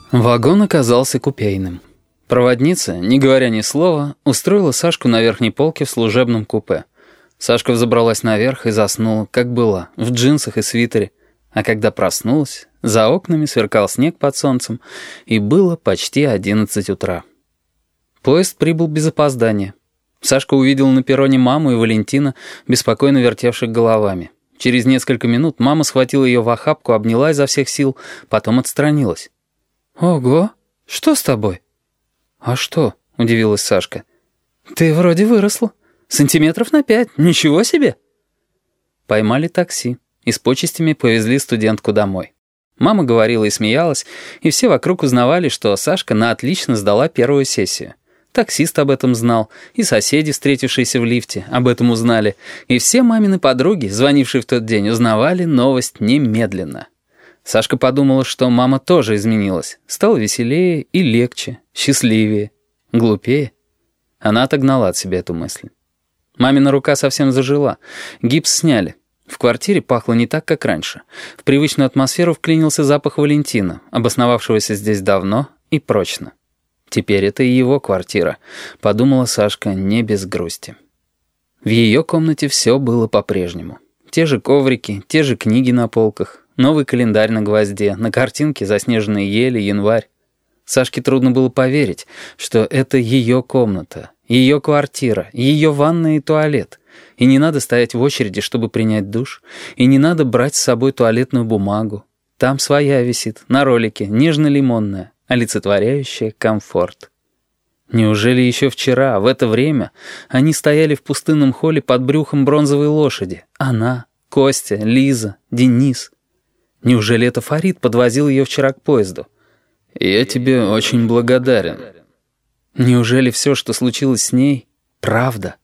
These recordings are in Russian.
Вагон оказался купейным. Проводница, не говоря ни слова, устроила Сашку на верхней полке в служебном купе. Сашка взобралась наверх и заснула, как была, в джинсах и свитере. А когда проснулась, за окнами сверкал снег под солнцем, и было почти 11 утра. Поезд прибыл без опоздания. Сашка увидела на перроне маму и Валентина, беспокойно вертевших головами. Через несколько минут мама схватила ее в охапку, обняла изо всех сил, потом отстранилась. «Ого, что с тобой?» «А что?» — удивилась Сашка. «Ты вроде выросла. Сантиметров на 5. Ничего себе!» Поймали такси и с почестями повезли студентку домой. Мама говорила и смеялась, и все вокруг узнавали, что Сашка на отлично сдала первую сессию. Таксист об этом знал, и соседи, встретившиеся в лифте, об этом узнали, и все мамины подруги, звонившие в тот день, узнавали новость немедленно. Сашка подумала, что мама тоже изменилась, стала веселее и легче, счастливее, глупее. Она отогнала от себя эту мысль. Мамина рука совсем зажила, гипс сняли. В квартире пахло не так, как раньше. В привычную атмосферу вклинился запах Валентина, обосновавшегося здесь давно и прочно. Теперь это и его квартира, подумала Сашка не без грусти. В ее комнате все было по-прежнему. Те же коврики, те же книги на полках, новый календарь на гвозде, на картинке заснеженные ели, январь. Сашке трудно было поверить, что это ее комната, ее квартира, ее ванная и туалет. И не надо стоять в очереди, чтобы принять душ, и не надо брать с собой туалетную бумагу. Там своя висит, на ролике, нежно-лимонная, олицетворяющая комфорт. Неужели еще вчера, в это время, они стояли в пустынном холле под брюхом бронзовой лошади? Она, Костя, Лиза, Денис. Неужели это Фарид подвозил ее вчера к поезду? «Я тебе очень благодарен». Неужели все, что случилось с ней, правда?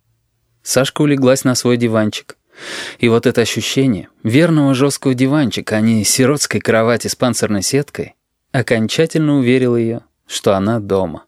Сашка улеглась на свой диванчик. И вот это ощущение верного жесткого диванчика, а не сиротской кровати с панцирной сеткой, окончательно уверило ее, что она дома.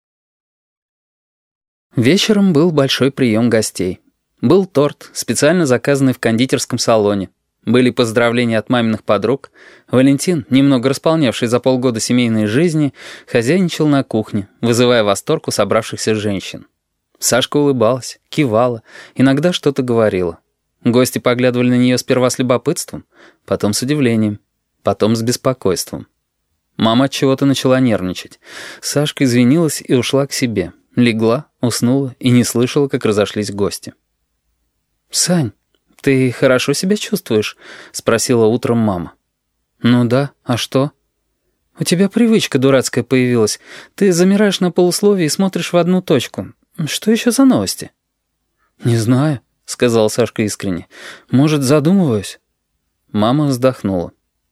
Вечером был большой прием гостей. Был торт, специально заказанный в кондитерском салоне. Были поздравления от маминых подруг. Валентин, немного располнявший за полгода семейной жизни, хозяйничал на кухне, вызывая восторг у собравшихся женщин. Сашка улыбалась, кивала, иногда что-то говорила. Гости поглядывали на нее сперва с любопытством, потом с удивлением, потом с беспокойством. Мама от чего-то начала нервничать. Сашка извинилась и ушла к себе. Легла, уснула и не слышала, как разошлись гости. «Сань, ты хорошо себя чувствуешь?» — спросила утром мама. «Ну да, а что?» «У тебя привычка дурацкая появилась. Ты замираешь на полусловии и смотришь в одну точку. Что еще за новости?» «Не знаю», — сказал Сашка искренне. «Может, задумываюсь?» Мама вздохнула.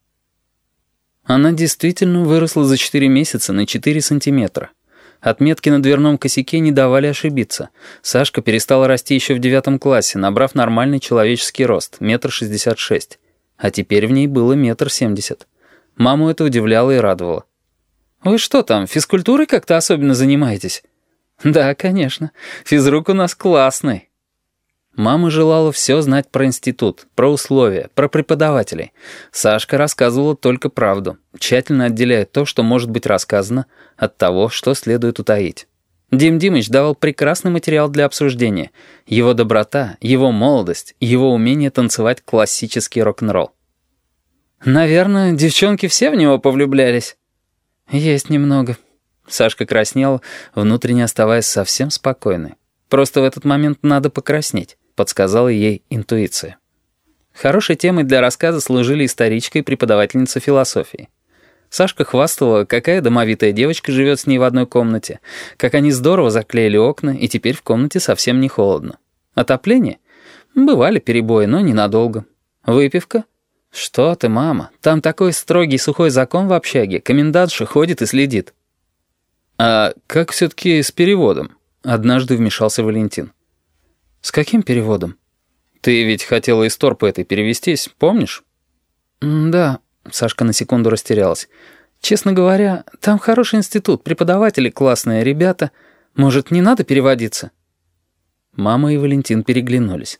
Она действительно выросла за 4 месяца на 4 сантиметра. Отметки на дверном косяке не давали ошибиться. Сашка перестала расти еще в 9 классе, набрав нормальный человеческий рост, 1,66 м. А теперь в ней было 1,70 м. Маму это удивляло и радовало. «Вы что там, физкультурой как-то особенно занимаетесь?» «Да, конечно. Физрук у нас классный». Мама желала все знать про институт, про условия, про преподавателей. Сашка рассказывала только правду, тщательно отделяя то, что может быть рассказано, от того, что следует утаить. Дим Димыч давал прекрасный материал для обсуждения. Его доброта, его молодость, его умение танцевать классический рок-н-ролл. «Наверное, девчонки все в него повлюблялись?» «Есть немного». Сашка краснела, внутренне оставаясь совсем спокойной. «Просто в этот момент надо покраснеть», — подсказала ей интуиция. Хорошей темой для рассказа служили историчка и преподавательница философии. Сашка хвастала, какая домовитая девочка живет с ней в одной комнате, как они здорово заклеили окна, и теперь в комнате совсем не холодно. Отопление? Бывали перебои, но ненадолго. Выпивка? Что ты, мама, там такой строгий сухой закон в общаге, комендантша ходит и следит. «А как все-таки с переводом?» — однажды вмешался Валентин. «С каким переводом?» «Ты ведь хотела из торпа этой перевестись, помнишь?» «Да», — Сашка на секунду растерялась. «Честно говоря, там хороший институт, преподаватели классные, ребята. Может, не надо переводиться?» Мама и Валентин переглянулись.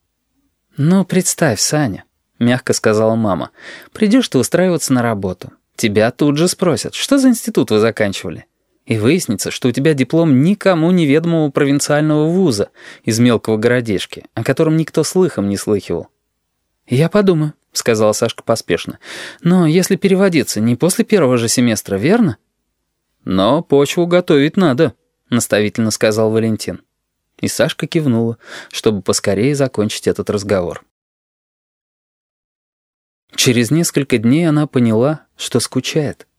«Ну, представь, Саня», — мягко сказала мама, — «придешь ты устраиваться на работу. Тебя тут же спросят, что за институт вы заканчивали? И выяснится, что у тебя диплом никому неведомого провинциального вуза из мелкого городишки, о котором никто слыхом не слыхивал. «Я подумаю», — сказала Сашка поспешно. «Но если переводиться, не после первого же семестра, верно?» «Но почву готовить надо», — наставительно сказал Валентин. И Сашка кивнула, чтобы поскорее закончить этот разговор. Через несколько дней она поняла, что скучает.